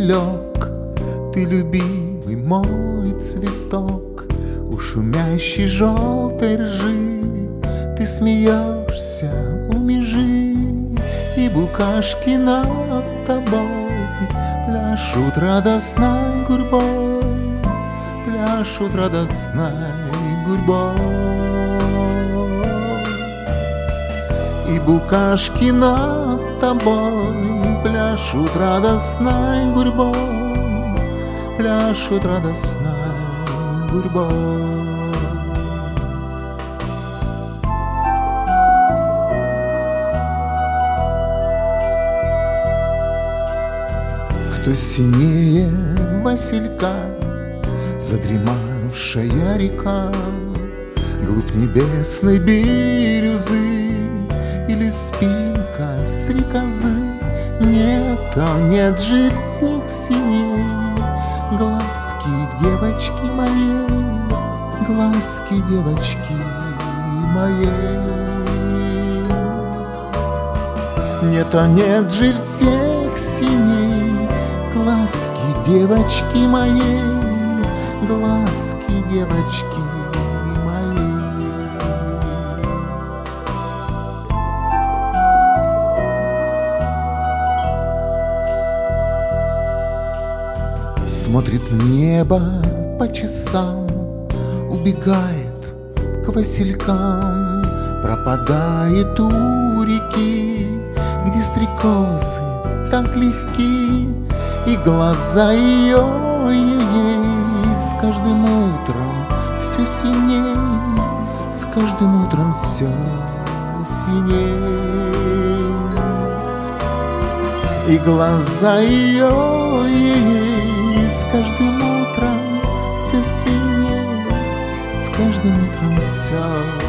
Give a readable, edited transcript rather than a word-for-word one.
далек, ты любимый мой цветок. У шумящей желтой ржи ты смеешься у межи, и букашки над тобой пляшут радостной гурьбой, пляшут радостной гурьбой. И букашки над тобой пляшут радостной гурьбой, пляшут радостной гурьбой. Кто синее василька, задремавшая река, глубь небесной бирюзы или спинка стрекозы? Нет, а нет же всех синей глазки девочки моей, глазки девочки моей. Нет, а нет же всех синей глазки девочки моей, глазки девочки моей. Смотрит в небо по часам, убегает к василькам, пропадает у реки, где стрекозы так легки, и глаза ее ей с каждым утром все синей, с каждым утром все синей. И глаза ее ей с каждым утром все синей, с каждым утром все